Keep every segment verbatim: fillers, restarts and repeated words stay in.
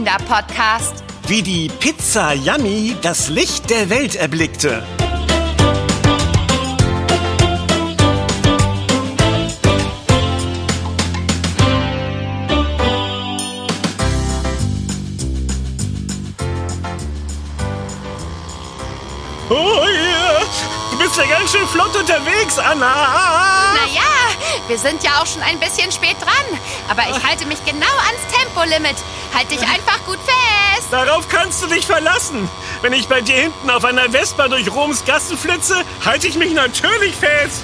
Kinderpodcast. Wie die Pizza Yummy das Licht der Welt erblickte. Oh yeah. Du bist ja ganz schön flott unterwegs, Anna. Naja, wir sind ja auch schon ein bisschen spät dran. Aber ich halte mich genau ans Tempolimit. Halt dich einfach gut fest. Darauf kannst du dich verlassen. Wenn ich bei dir hinten auf einer Vespa durch Roms Gassen flitze, halte ich mich natürlich fest.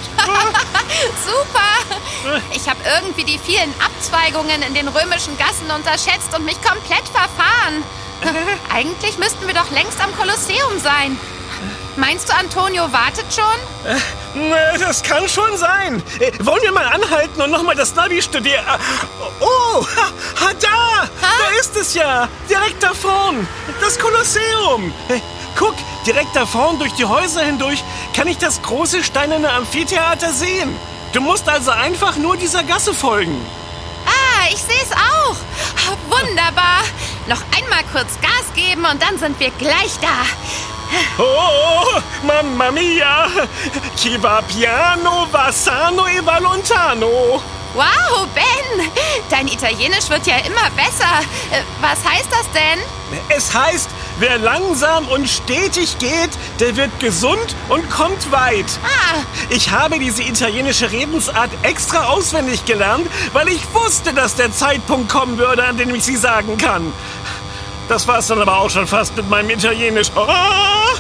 Super. Ich habe irgendwie die vielen Abzweigungen in den römischen Gassen unterschätzt und mich komplett verfahren. Eigentlich müssten wir doch längst am Kolosseum sein. Meinst du, Antonio wartet schon? Äh, das kann schon sein. Äh, wollen wir mal anhalten und nochmal das Navi studieren? Oh, ha, ha, da! Ha? Da ist es ja! Direkt da vorn! Das Kolosseum! Äh, guck, direkt da vorn durch die Häuser hindurch kann ich das große steinerne Amphitheater sehen. Du musst also einfach nur dieser Gasse folgen. Ah, ich sehe es auch. Wunderbar. Noch einmal kurz Gas geben und dann sind wir gleich da. Oh, mamma mia! Chi va piano, va sano e va lontano. Wow, Ben! Dein Italienisch wird ja immer besser. Was heißt das denn? Es heißt, wer langsam und stetig geht, der wird gesund und kommt weit. Ah. Ich habe diese italienische Redensart extra auswendig gelernt, weil ich wusste, dass der Zeitpunkt kommen würde, an dem ich sie sagen kann. Das war's dann aber auch schon fast mit meinem Italienisch. Ach,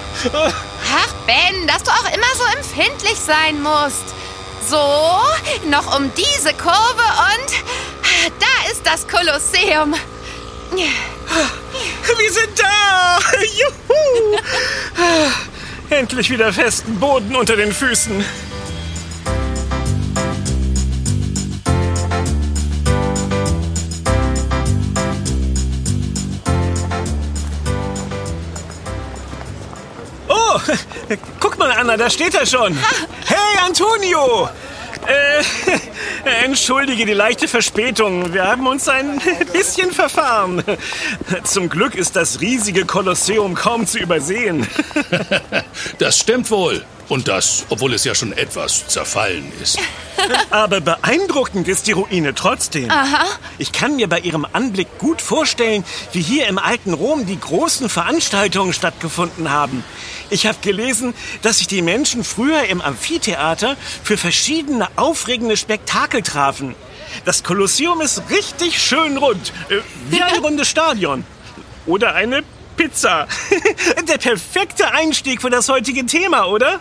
Ben, dass du auch immer so empfindlich sein musst. So, noch um diese Kurve und da ist das Kolosseum. Wir sind da! Juhu! Endlich wieder festen Boden unter den Füßen. Oh, guck mal, Anna, da steht er schon. Hey, Antonio! Äh, entschuldige die leichte Verspätung. Wir haben uns ein bisschen verfahren. Zum Glück ist das riesige Kolosseum kaum zu übersehen. Das stimmt wohl. Und das, obwohl es ja schon etwas zerfallen ist. Aber beeindruckend ist die Ruine trotzdem. Aha. Ich kann mir bei ihrem Anblick gut vorstellen, wie hier im alten Rom die großen Veranstaltungen stattgefunden haben. Ich habe gelesen, dass sich die Menschen früher im Amphitheater für verschiedene aufregende Spektakel trafen. Das Kolosseum ist richtig schön rund, wie ein rundes Stadion. Oder eine Pizza. Der perfekte Einstieg für das heutige Thema, oder?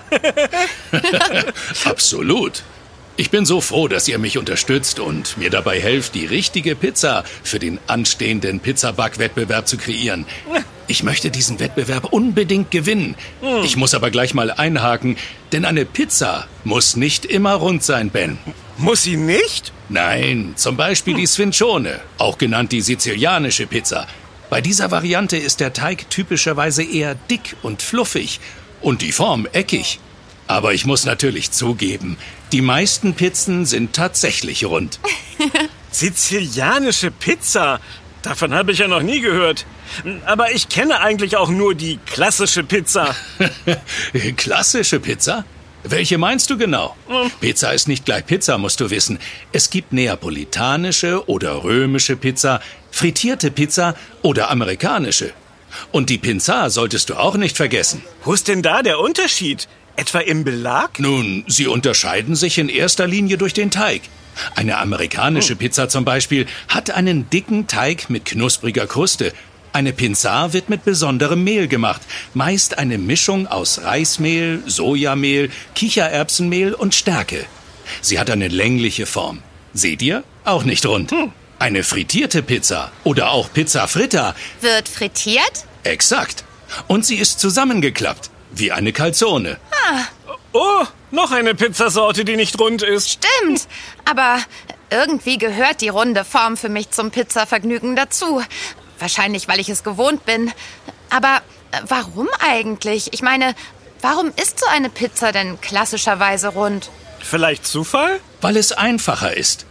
Absolut. Ich bin so froh, dass ihr mich unterstützt und mir dabei helft, die richtige Pizza für den anstehenden Pizzaback-Wettbewerb zu kreieren. Ich möchte diesen Wettbewerb unbedingt gewinnen. Ich muss aber gleich mal einhaken, denn eine Pizza muss nicht immer rund sein, Ben. Muss sie nicht? Nein, zum Beispiel die Sfincione, auch genannt die sizilianische Pizza. Bei dieser Variante ist der Teig typischerweise eher dick und fluffig und die Form eckig. Aber ich muss natürlich zugeben, die meisten Pizzen sind tatsächlich rund. Sizilianische Pizza? Davon habe ich ja noch nie gehört. Aber ich kenne eigentlich auch nur die klassische Pizza. Klassische Pizza? Welche meinst du genau? Hm. Pizza ist nicht gleich Pizza, musst du wissen. Es gibt neapolitanische oder römische Pizza, frittierte Pizza oder amerikanische. Und die Pinza solltest du auch nicht vergessen. Wo ist denn da der Unterschied? Etwa im Belag? Nun, sie unterscheiden sich in erster Linie durch den Teig. Eine amerikanische hm. Pizza zum Beispiel hat einen dicken Teig mit knuspriger Kruste. Eine Pinza wird mit besonderem Mehl gemacht. Meist eine Mischung aus Reismehl, Sojamehl, Kichererbsenmehl und Stärke. Sie hat eine längliche Form. Seht ihr? Auch nicht rund. Hm. Eine frittierte Pizza oder auch Pizza Fritta wird frittiert? Exakt. Und sie ist zusammengeklappt, wie eine Calzone. Ah. Oh, noch eine Pizzasorte, die nicht rund ist. Stimmt, aber irgendwie gehört die runde Form für mich zum Pizzavergnügen dazu. Wahrscheinlich, weil ich es gewohnt bin. Aber warum eigentlich? Ich meine, warum ist so eine Pizza denn klassischerweise rund? Vielleicht Zufall? Weil es einfacher ist.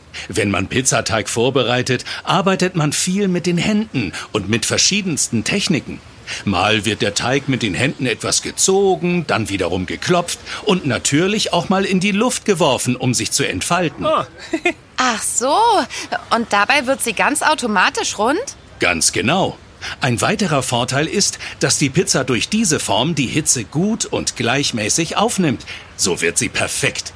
Wenn man Pizzateig vorbereitet, arbeitet man viel mit den Händen und mit verschiedensten Techniken. Mal wird der Teig mit den Händen etwas gezogen, dann wiederum geklopft und natürlich auch mal in die Luft geworfen, um sich zu entfalten. Oh. Ach so, und dabei wird sie ganz automatisch rund? Ganz genau. Ein weiterer Vorteil ist, dass die Pizza durch diese Form die Hitze gut und gleichmäßig aufnimmt. So wird sie perfekt.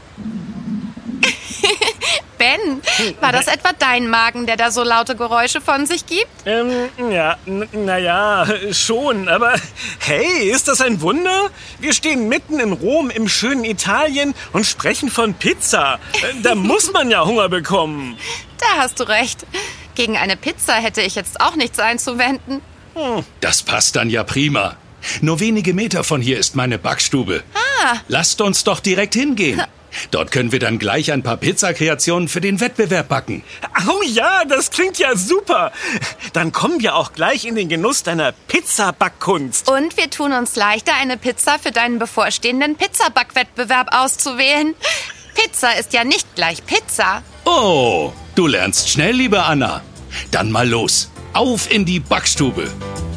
Ben, war das etwa dein Magen, der da so laute Geräusche von sich gibt? Ähm, ja, naja, schon, aber hey, ist das ein Wunder? Wir stehen mitten in Rom im schönen Italien und sprechen von Pizza. Da muss man ja Hunger bekommen. Da hast du recht. Gegen eine Pizza hätte ich jetzt auch nichts einzuwenden. Hm. Das passt dann ja prima. Nur wenige Meter von hier ist meine Backstube. Ah. Lasst uns doch direkt hingehen. Dort können wir dann gleich ein paar Pizzakreationen für den Wettbewerb backen. Oh ja, das klingt ja super. Dann kommen wir auch gleich in den Genuss deiner Pizzabackkunst. Und wir tun uns leichter, eine Pizza für deinen bevorstehenden Pizzabackwettbewerb auszuwählen. Pizza ist ja nicht gleich Pizza. Oh, du lernst schnell, liebe Anna. Dann mal los. Auf in die Backstube.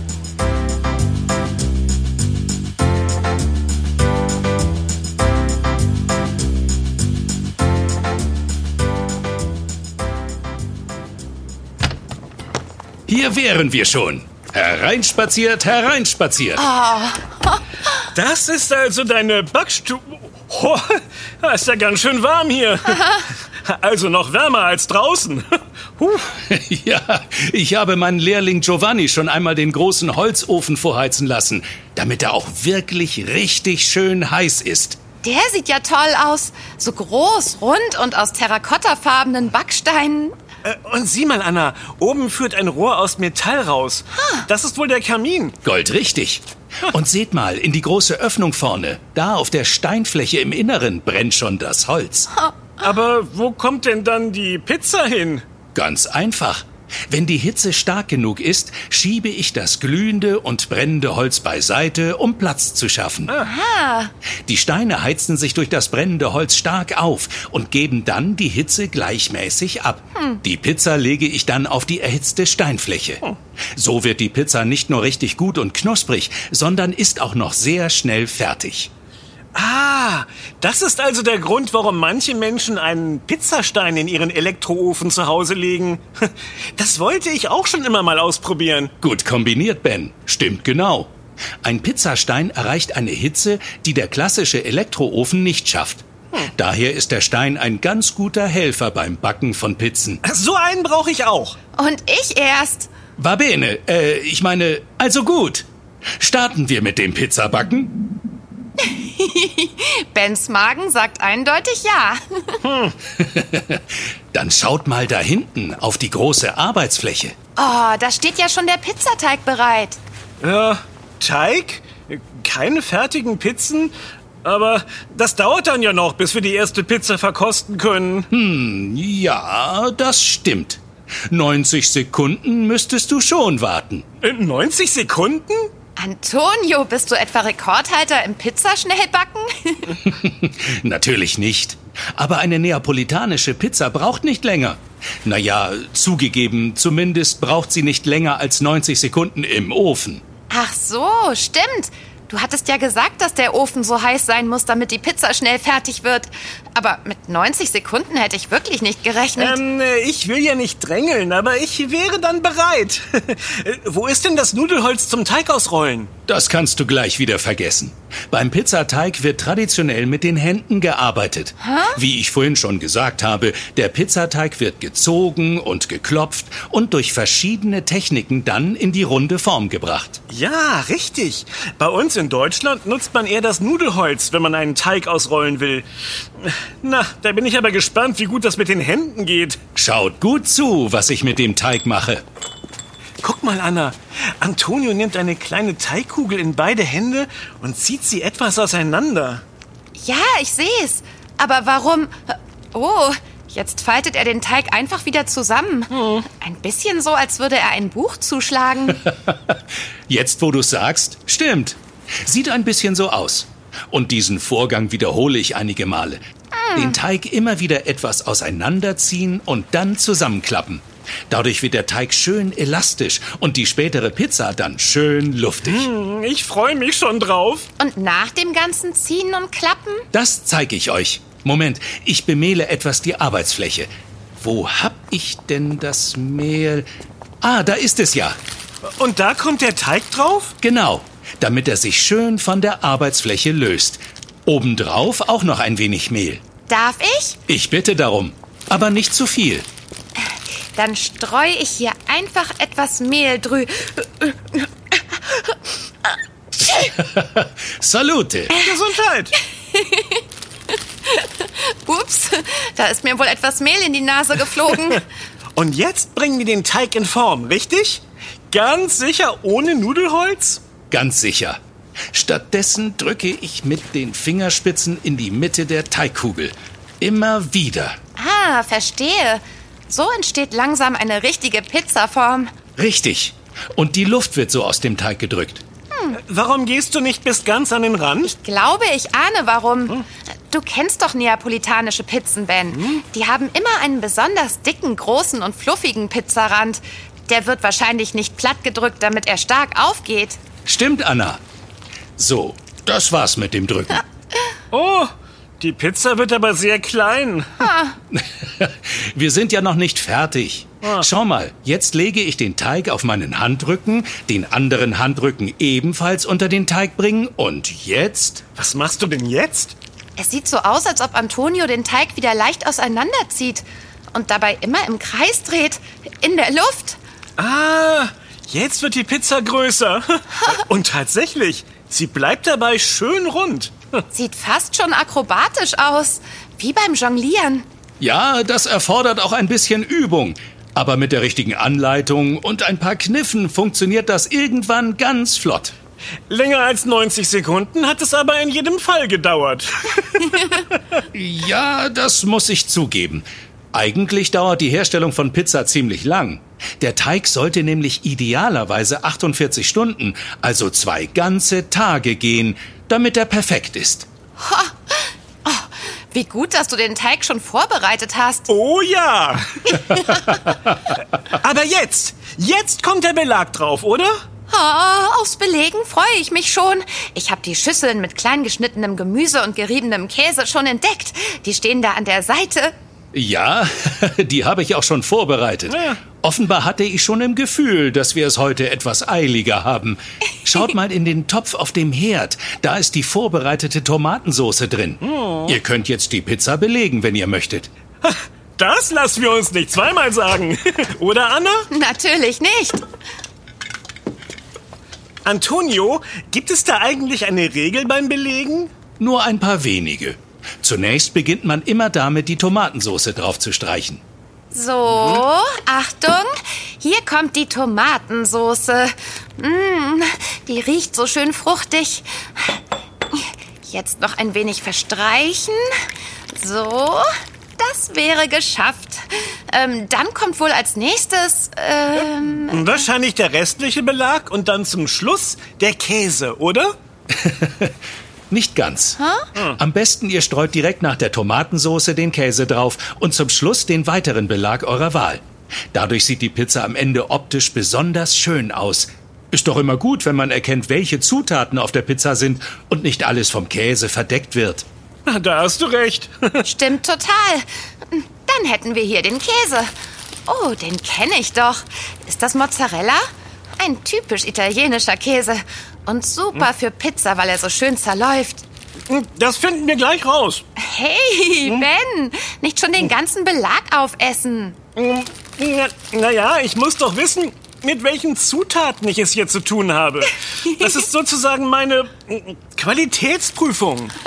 Hier wären wir schon. Hereinspaziert, hereinspaziert. Oh. Das ist also deine Backstube. Oh, das ist ja ganz schön warm hier. Also noch wärmer als draußen. Huh. Ja, ich habe meinen Lehrling Giovanni schon einmal den großen Holzofen vorheizen lassen, damit er auch wirklich richtig schön heiß ist. Der sieht ja toll aus. So groß, rund und aus terrakottafarbenen Backsteinen. Und sieh mal, Anna, oben führt ein Rohr aus Metall raus. Das ist wohl der Kamin. Goldrichtig. Und seht mal, in die große Öffnung vorne. Da auf der Steinfläche im Inneren brennt schon das Holz. Aber wo kommt denn dann die Pizza hin? Ganz einfach. Wenn die Hitze stark genug ist, schiebe ich das glühende und brennende Holz beiseite, um Platz zu schaffen. Aha. Die Steine heizen sich durch das brennende Holz stark auf und geben dann die Hitze gleichmäßig ab. Hm. Die Pizza lege ich dann auf die erhitzte Steinfläche. Hm. So wird die Pizza nicht nur richtig gut und knusprig, sondern ist auch noch sehr schnell fertig. Ah, das ist also der Grund, warum manche Menschen einen Pizzastein in ihren Elektroofen zu Hause legen. Das wollte ich auch schon immer mal ausprobieren. Gut kombiniert, Ben. Stimmt genau. Ein Pizzastein erreicht eine Hitze, die der klassische Elektroofen nicht schafft. Hm. Daher ist der Stein ein ganz guter Helfer beim Backen von Pizzen. So einen brauche ich auch. Und ich erst. Va bene, äh, ich meine, also gut. Starten wir mit dem Pizzabacken? Bens Magen sagt eindeutig ja. Hm. Dann schaut mal da hinten auf die große Arbeitsfläche. Oh, da steht ja schon der Pizzateig bereit. Ja, Teig? Keine fertigen Pizzen? Aber das dauert dann ja noch, bis wir die erste Pizza verkosten können. Hm, ja, das stimmt. neunzig Sekunden müsstest du schon warten. neunzig Sekunden? Antonio, bist du etwa Rekordhalter im Pizzaschnellbacken? Natürlich nicht. Aber eine neapolitanische Pizza braucht nicht länger. Naja, zugegeben, zumindest braucht sie nicht länger als neunzig Sekunden im Ofen. Ach so, stimmt. Du hattest ja gesagt, dass der Ofen so heiß sein muss, damit die Pizza schnell fertig wird. Aber mit neunzig Sekunden hätte ich wirklich nicht gerechnet. Ähm, ich will ja nicht drängeln, aber ich wäre dann bereit. Wo ist denn das Nudelholz zum Teig ausrollen? Das kannst du gleich wieder vergessen. Beim Pizzateig wird traditionell mit den Händen gearbeitet. Hä? Wie ich vorhin schon gesagt habe, der Pizzateig wird gezogen und geklopft und durch verschiedene Techniken dann in die runde Form gebracht. Ja, richtig. Bei uns in Deutschland nutzt man eher das Nudelholz, wenn man einen Teig ausrollen will. Na, da bin ich aber gespannt, wie gut das mit den Händen geht. Schaut gut zu, was ich mit dem Teig mache. Guck mal, Anna. Antonio nimmt eine kleine Teigkugel in beide Hände und zieht sie etwas auseinander. Ja, ich sehe es. Aber warum... Oh, jetzt faltet er den Teig einfach wieder zusammen. Hm. Ein bisschen so, als würde er ein Buch zuschlagen. Jetzt, wo du es sagst, stimmt. Sieht ein bisschen so aus. Und diesen Vorgang wiederhole ich einige Male. Mm. Den Teig immer wieder etwas auseinanderziehen und dann zusammenklappen. Dadurch wird der Teig schön elastisch und die spätere Pizza dann schön luftig. Mm, ich freue mich schon drauf. Und nach dem ganzen Ziehen und Klappen? Das zeige ich euch. Moment, ich bemehle etwas die Arbeitsfläche. Wo hab ich denn das Mehl? Ah, da ist es ja. Und da kommt der Teig drauf? Genau, damit er sich schön von der Arbeitsfläche löst. Obendrauf auch noch ein wenig Mehl. Darf ich? Ich bitte darum, aber nicht zu viel. Dann streue ich hier einfach etwas Mehl drü... Salute! Gesundheit! Ups, da ist mir wohl etwas Mehl in die Nase geflogen. Und jetzt bringen wir den Teig in Form, richtig? Ganz sicher ohne Nudelholz? Ganz sicher. Stattdessen drücke ich mit den Fingerspitzen in die Mitte der Teigkugel. Immer wieder. Ah, verstehe. So entsteht langsam eine richtige Pizzaform. Richtig. Und die Luft wird so aus dem Teig gedrückt. Hm. Warum gehst du nicht bis ganz an den Rand? Ich glaube, ich ahne warum. Hm. Du kennst doch neapolitanische Pizzen, Ben. Hm? Die haben immer einen besonders dicken, großen und fluffigen Pizzarand. Der wird wahrscheinlich nicht platt gedrückt, damit er stark aufgeht. Stimmt, Anna. So, das war's mit dem Drücken. Oh, die Pizza wird aber sehr klein. Ah. Wir sind ja noch nicht fertig. Ah. Schau mal, jetzt lege ich den Teig auf meinen Handrücken, den anderen Handrücken ebenfalls unter den Teig bringen und jetzt... Was machst du denn jetzt? Es sieht so aus, als ob Antonio den Teig wieder leicht auseinanderzieht und dabei immer im Kreis dreht, in der Luft. Ah, jetzt wird die Pizza größer. Und tatsächlich, sie bleibt dabei schön rund. Sieht fast schon akrobatisch aus, wie beim Jonglieren. Ja, das erfordert auch ein bisschen Übung. Aber mit der richtigen Anleitung und ein paar Kniffen funktioniert das irgendwann ganz flott. Länger als neunzig Sekunden hat es aber in jedem Fall gedauert. Ja, das muss ich zugeben. Eigentlich dauert die Herstellung von Pizza ziemlich lang. Der Teig sollte nämlich idealerweise achtundvierzig Stunden, also zwei ganze Tage gehen, damit er perfekt ist. Ha. Oh, wie gut, dass du den Teig schon vorbereitet hast. Oh ja! Aber jetzt, jetzt kommt der Belag drauf, oder? Oh, aufs Belegen freue ich mich schon. Ich habe die Schüsseln mit klein geschnittenem Gemüse und geriebenem Käse schon entdeckt. Die stehen da an der Seite. Ja, die habe ich auch schon vorbereitet. Ja. Offenbar hatte ich schon im Gefühl, dass wir es heute etwas eiliger haben. Schaut mal in den Topf auf dem Herd. Da ist die vorbereitete Tomatensauce drin. Oh. Ihr könnt jetzt die Pizza belegen, wenn ihr möchtet. Das lassen wir uns nicht zweimal sagen. Oder, Anna? Natürlich nicht. Antonio, gibt es da eigentlich eine Regel beim Belegen? Nur ein paar wenige. Zunächst beginnt man immer damit, die Tomatensauce drauf zu streichen. So, mhm. Achtung, hier kommt die Tomatensauce. Mmh, die riecht so schön fruchtig. Jetzt noch ein wenig verstreichen. So, das wäre geschafft. Ähm, dann kommt wohl als nächstes... Ähm, Wahrscheinlich der restliche Belag und dann zum Schluss der Käse, oder? Nicht ganz. Huh? Am besten ihr streut direkt nach der Tomatensauce den Käse drauf und zum Schluss den weiteren Belag eurer Wahl. Dadurch sieht die Pizza am Ende optisch besonders schön aus. Ist doch immer gut, wenn man erkennt, welche Zutaten auf der Pizza sind und nicht alles vom Käse verdeckt wird. Da hast du recht. Stimmt total. Dann hätten wir hier den Käse. Oh, den kenne ich doch. Ist das Mozzarella? Ein typisch italienischer Käse. Und super für Pizza, weil er so schön zerläuft. Das finden wir gleich raus. Hey, Ben, nicht schon den ganzen Belag aufessen. Naja, ich muss doch wissen, mit welchen Zutaten ich es hier zu tun habe. Das ist sozusagen meine Qualitätsprüfung.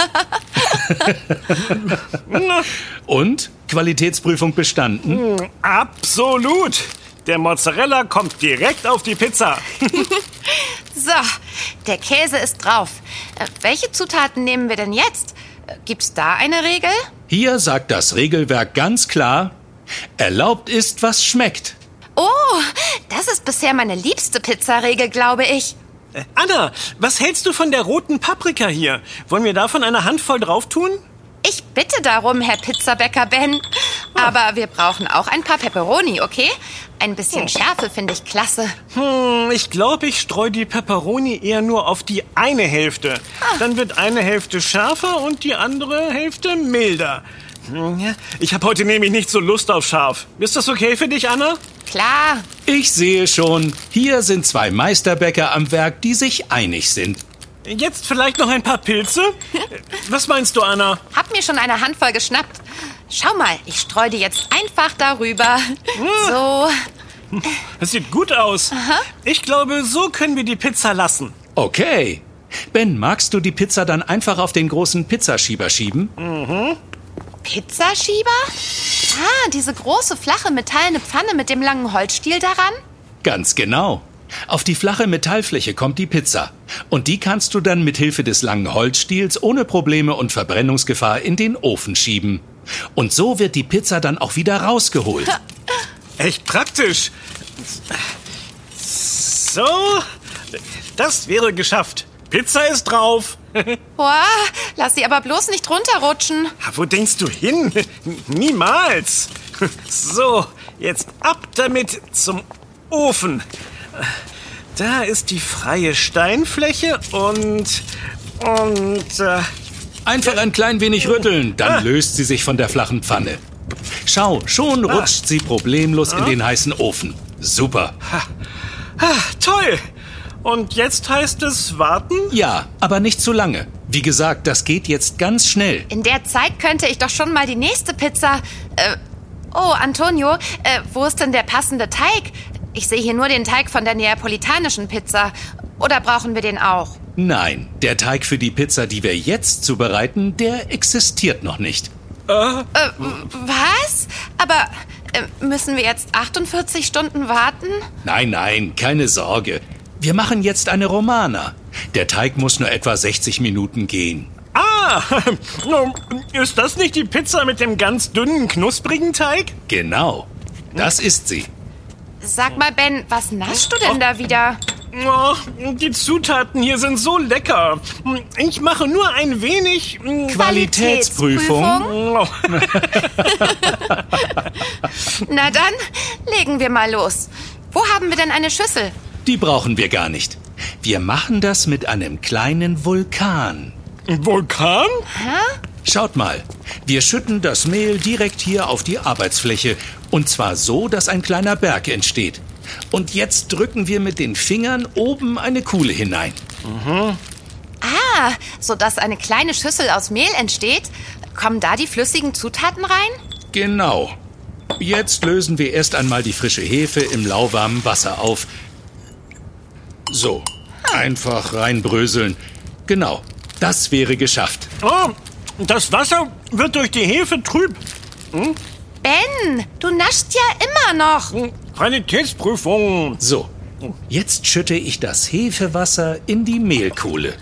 Und? Qualitätsprüfung bestanden? Absolut. Der Mozzarella kommt direkt auf die Pizza. So, der Käse ist drauf. Äh, welche Zutaten nehmen wir denn jetzt? Äh, gibt's da eine Regel? Hier sagt das Regelwerk ganz klar, erlaubt ist, was schmeckt. Oh, das ist bisher meine liebste Pizzaregel, glaube ich. Äh, Anna, was hältst du von der roten Paprika hier? Wollen wir davon eine Handvoll drauf tun? Ich bitte darum, Herr Pizzabäcker Ben. Aber wir brauchen auch ein paar Pepperoni, okay? Ein bisschen Schärfe finde ich klasse. Hm, ich glaube, ich streue die Pepperoni eher nur auf die eine Hälfte. Ah. Dann wird eine Hälfte schärfer und die andere Hälfte milder. Hm, Ich habe heute nämlich nicht so Lust auf scharf. Ist das okay für dich, Anna? Klar. Ich sehe schon, hier sind zwei Meisterbäcker am Werk, die sich einig sind. Jetzt vielleicht noch ein paar Pilze? Was meinst du, Anna? Hab mir schon eine Handvoll geschnappt. Schau mal, ich streue die jetzt einfach darüber. So. Das sieht gut aus. Ich glaube, so können wir die Pizza lassen. Okay. Ben, magst du die Pizza dann einfach auf den großen Pizzaschieber schieben? Pizzaschieber? Ah, diese große, flache, metallene Pfanne mit dem langen Holzstiel daran? Ganz genau. Auf die flache Metallfläche kommt die Pizza. Und die kannst du dann mit Hilfe des langen Holzstiels ohne Probleme und Verbrennungsgefahr in den Ofen schieben. Und so wird die Pizza dann auch wieder rausgeholt. Echt praktisch. So, das wäre geschafft. Pizza ist drauf. Boah, lass sie aber bloß nicht runterrutschen. Wo denkst du hin? Niemals. So, jetzt ab damit zum Ofen. Da ist die freie Steinfläche und... und... Äh, Einfach ein klein wenig rütteln, dann löst sie sich von der flachen Pfanne. Schau, schon rutscht sie problemlos in den heißen Ofen. Super. ah, toll. Und jetzt heißt es warten? Ja, aber nicht zu lange. Wie gesagt, das geht jetzt ganz schnell. In der Zeit könnte ich doch schon mal die nächste Pizza... Äh, oh, Antonio, äh, wo ist denn der passende Teig? Ich sehe hier nur den Teig von der neapolitanischen Pizza. Oder brauchen wir den auch? Nein, der Teig für die Pizza, die wir jetzt zubereiten, der existiert noch nicht. Äh, Äh, was? Aber äh, müssen wir jetzt achtundvierzig Stunden warten? Nein, nein, keine Sorge. Wir machen jetzt eine Romana. Der Teig muss nur etwa sechzig Minuten gehen. ah, ist das nicht die Pizza mit dem ganz dünnen, knusprigen Teig? Genau, das ist sie. Sag mal, Ben, was naschst du denn da wieder? Oh, die Zutaten hier sind so lecker. Ich mache nur ein wenig... Qualitätsprüfung. Oh. Na dann, legen wir mal los. Wo haben wir denn eine Schüssel? Die brauchen wir gar nicht. Wir machen das mit einem kleinen Vulkan. Vulkan? Schaut mal, wir schütten das Mehl direkt hier auf die Arbeitsfläche. Und zwar so, dass ein kleiner Berg entsteht. Und jetzt drücken wir mit den Fingern oben eine Kuhle hinein. Ah, sodass eine kleine Schüssel aus Mehl entsteht. Kommen da die flüssigen Zutaten rein? Genau. Jetzt lösen wir erst einmal die frische Hefe im lauwarmen Wasser auf. So, einfach reinbröseln. Genau, das wäre geschafft. Oh, das Wasser wird durch die Hefe trüb. Ben, du naschst ja immer noch. Qualitätsprüfung. So, jetzt schütte ich das Hefewasser in die Mehlkuhle.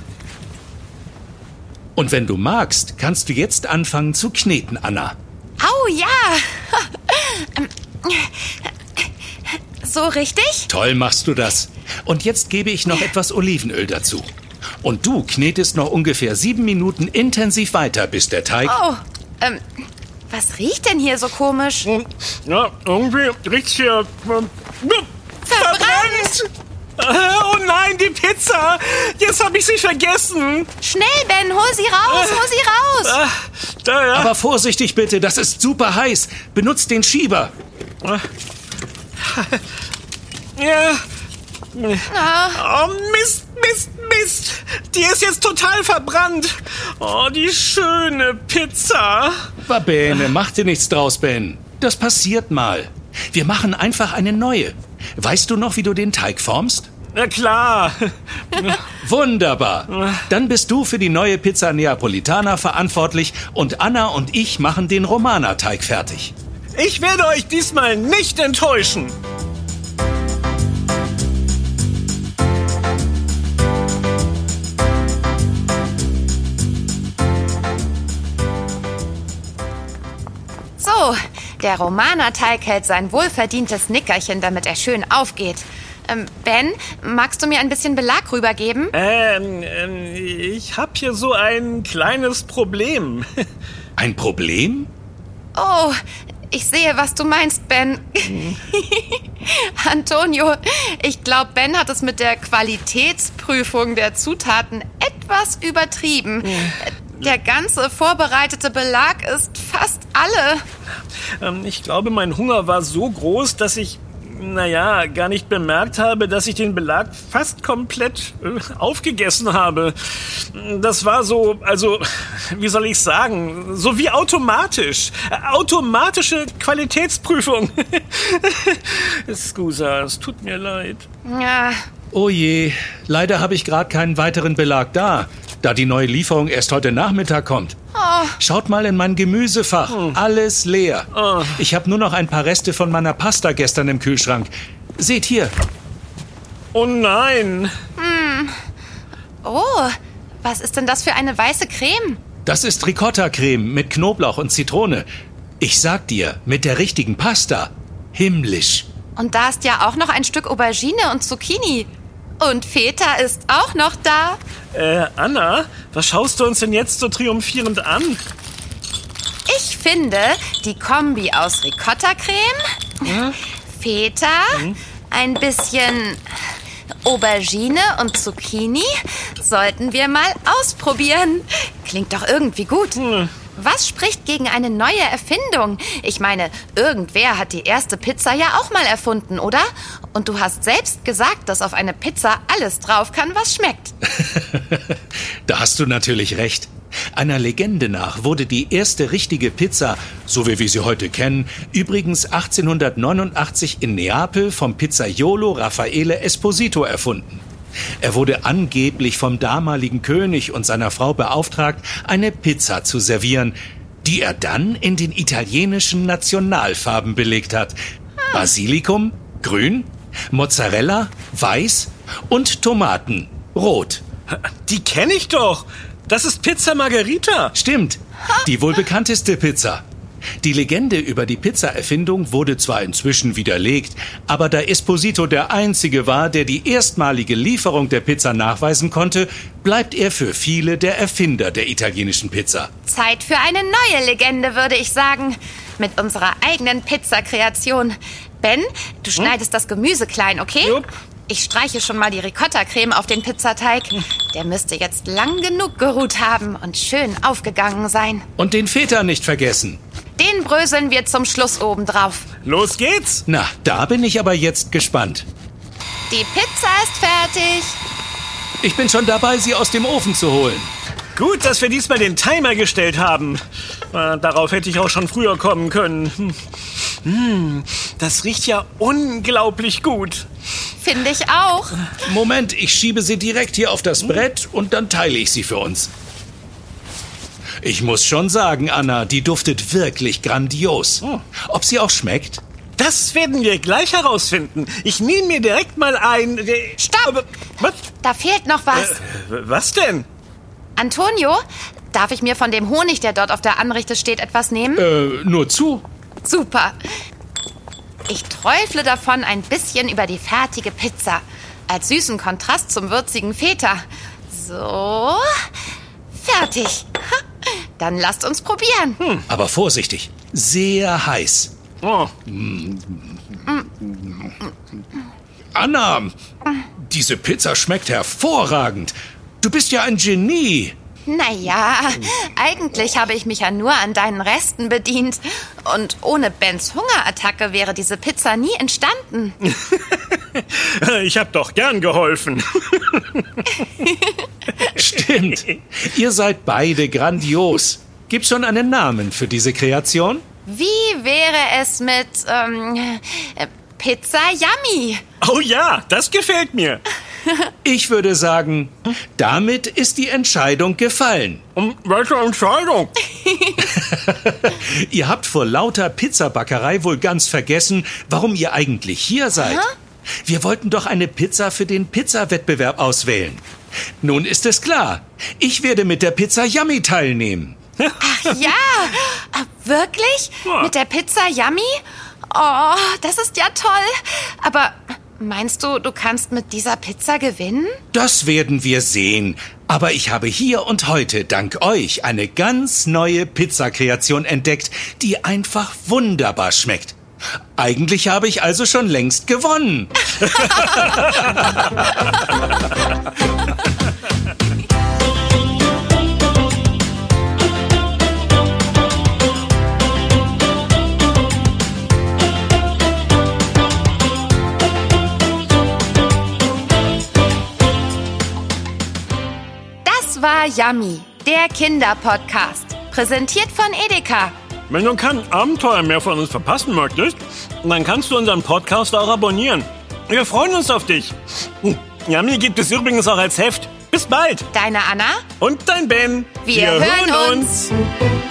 Und wenn du magst, kannst du jetzt anfangen zu kneten, Anna. Au ja. So richtig? Toll machst du das. Und jetzt gebe ich noch etwas Olivenöl dazu. Und du knetest noch ungefähr sieben Minuten intensiv weiter, bis der Teig... Oh, ähm, was riecht denn hier so komisch? Ja, irgendwie riecht's hier... ähm, Verbrannt! Äh, Oh nein, die Pizza! Jetzt habe ich sie vergessen. Schnell, Ben, hol sie raus, hol sie raus. Ah, da, ja. Aber vorsichtig bitte, das ist super heiß. Benutzt den Schieber. Ja. Ah, Oh, Mist, Mist, Mist. Die ist jetzt total verbrannt. Oh, die schöne Pizza. Va bene, mach dir nichts draus, Ben. Das passiert mal. Wir machen einfach eine neue. Weißt du noch, wie du den Teig formst? Na klar. Wunderbar. Dann bist du für die neue Pizza Neapolitana verantwortlich und Anna und ich machen den Romana-Teig fertig. Ich werde euch diesmal nicht enttäuschen. so, der Romana-Teig hält sein wohlverdientes Nickerchen, damit er schön aufgeht. Ähm, Ben, magst du mir ein bisschen Belag rübergeben? Ähm, ähm, ich hab hier so ein kleines Problem. Ein Problem? Oh, ich sehe, was du meinst, Ben. Antonio, ich glaube, Ben hat es mit der Qualitätsprüfung der Zutaten etwas übertrieben. Der ganze vorbereitete Belag ist fast alle. Ähm, ich glaube, mein Hunger war so groß, dass ich, naja, gar nicht bemerkt habe, dass ich den Belag fast komplett äh, aufgegessen habe. Das war so, also, wie soll ich sagen, so wie automatisch. Äh, automatische Qualitätsprüfung. Scusa, es tut mir leid. Ja, Oh je, leider habe ich gerade keinen weiteren Belag da, da die neue Lieferung erst heute Nachmittag kommt. oh, Schaut mal in mein Gemüsefach, alles leer. Oh. Ich habe nur noch ein paar Reste von meiner Pasta gestern im Kühlschrank. Seht hier. Oh nein. oh, was ist denn das für eine weiße Creme? Das ist Ricotta-Creme mit Knoblauch und Zitrone. Ich sag dir, mit der richtigen Pasta. Himmlisch. Und da ist ja auch noch ein Stück Aubergine und Zucchini. Und Feta ist auch noch da. Äh, Anna, was schaust du uns denn jetzt so triumphierend an? Ich finde, die Kombi aus Ricotta-Creme, Feta, ein bisschen Aubergine und Zucchini sollten wir mal ausprobieren. Klingt doch irgendwie gut. Was spricht gegen eine neue Erfindung? Ich meine, irgendwer hat die erste Pizza ja auch mal erfunden, oder? Und du hast selbst gesagt, dass auf eine Pizza alles drauf kann, was schmeckt. Da hast du natürlich recht. Einer Legende nach wurde die erste richtige Pizza, so wie wir sie heute kennen, übrigens achtzehnhundertneunundachtzig in Neapel vom Pizzaiolo Raffaele Esposito erfunden. Er wurde angeblich vom damaligen König und seiner Frau beauftragt, eine Pizza zu servieren, die er dann in den italienischen Nationalfarben belegt hat. Basilikum, grün, Mozzarella, weiß und Tomaten, rot. Die kenne ich doch. Das ist Pizza Margherita. Stimmt, die wohl bekannteste Pizza. Die Legende über die Pizza-Erfindung wurde zwar inzwischen widerlegt, aber da Esposito der Einzige war, der die erstmalige Lieferung der Pizza nachweisen konnte, bleibt er für viele der Erfinder der italienischen Pizza. Zeit für eine neue Legende, würde ich sagen. Mit unserer eigenen Pizzakreation. Ben, du schneidest das Gemüse klein, okay? Jupp. Ich streiche schon mal die Ricotta-Creme auf den Pizzateig. Der müsste jetzt lang genug geruht haben und schön aufgegangen sein. Und den Feta nicht vergessen. Den bröseln wir zum Schluss oben drauf. Los geht's. Na, da bin ich aber jetzt gespannt. Die Pizza ist fertig. Ich bin schon dabei, sie aus dem Ofen zu holen. Gut, dass wir diesmal den Timer gestellt haben. Äh, darauf hätte ich auch schon früher kommen können. Hm, das riecht ja unglaublich gut. Finde ich auch. Moment, ich schiebe sie direkt hier auf das Brett und dann teile ich sie für uns. Ich muss schon sagen, Anna, die duftet wirklich grandios. Ob sie auch schmeckt? Das werden wir gleich herausfinden. Ich nehme mir direkt mal ein... Äh, Stopp! aber- Was? Da fehlt noch was. Äh, was denn? Antonio, darf ich mir von dem Honig, der dort auf der Anrichte steht, etwas nehmen? Äh, nur zu. Super. Ich träufle davon ein bisschen über die fertige Pizza. Als süßen Kontrast zum würzigen Feta. So. Fertig. Ha. Dann lasst uns probieren. Hm. Aber vorsichtig, sehr heiß. Oh. Anna, diese Pizza schmeckt hervorragend. Du bist ja ein Genie. Naja, eigentlich habe ich mich ja nur an deinen Resten bedient. Und ohne Bens Hungerattacke wäre diese Pizza nie entstanden. Ich hab doch gern geholfen. Stimmt. Ihr seid beide grandios. Gibt's schon einen Namen für diese Kreation? Wie wäre es mit ähm, äh, Pizza Yummy? Oh ja, das gefällt mir. Ich würde sagen, damit ist die Entscheidung gefallen. Um welche Entscheidung? Ihr habt vor lauter Pizzabackerei wohl ganz vergessen, warum ihr eigentlich hier seid. Wir wollten doch eine Pizza für den Pizzawettbewerb auswählen. Nun ist es klar. Ich werde mit der Pizza Yummy teilnehmen. Ach ja, äh, wirklich? Ja. Mit der Pizza Yummy? Oh, das ist ja toll. Aber Meinst du, du kannst mit dieser Pizza gewinnen? Das werden wir sehen. Aber ich habe hier und heute dank euch eine ganz neue Pizzakreation entdeckt, die einfach wunderbar schmeckt. Eigentlich habe ich also schon längst gewonnen. Das war Yummy, der Kinderpodcast. Präsentiert von Edeka. Wenn du kein Abenteuer mehr von uns verpassen möchtest, dann kannst du unseren Podcast auch abonnieren. Wir freuen uns auf dich. Yummy gibt es übrigens auch als Heft. Bis bald. Deine Anna und dein Ben. Wir, Wir hören uns. uns.